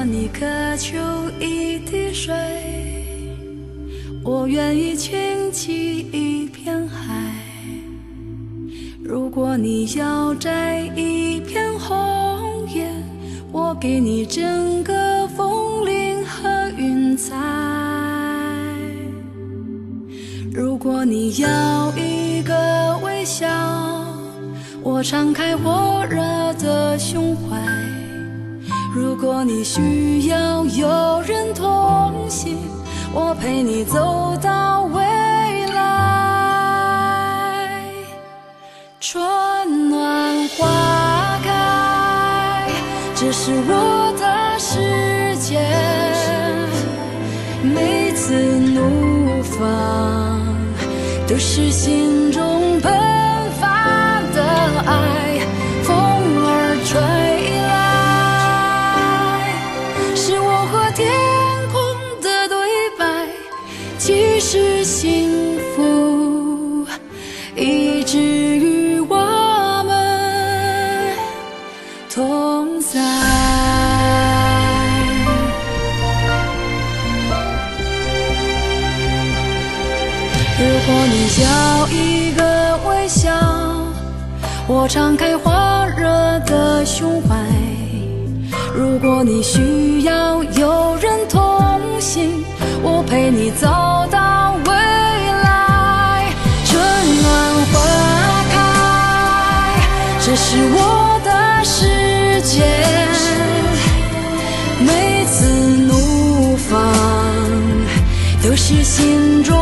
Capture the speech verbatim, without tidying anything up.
果你渴求一滴水，我愿意倾起一片海。如果你要摘一片红叶，我给你整个枫林和云彩。如果你要一个微笑，我敞开火热的胸怀。如果你需要有人同行，我陪你走到未来。春暖花开，这是我的世界。每次怒放，都是心中喷发的爱。风儿吹来，是我和天空的对白。即使幸福一直与我们同在。如果你要一个微笑，我敞开火热的胸怀。如果你需要有人同行，我陪你走到未来。春暖花开，这是我的世界。每次怒放，都是心中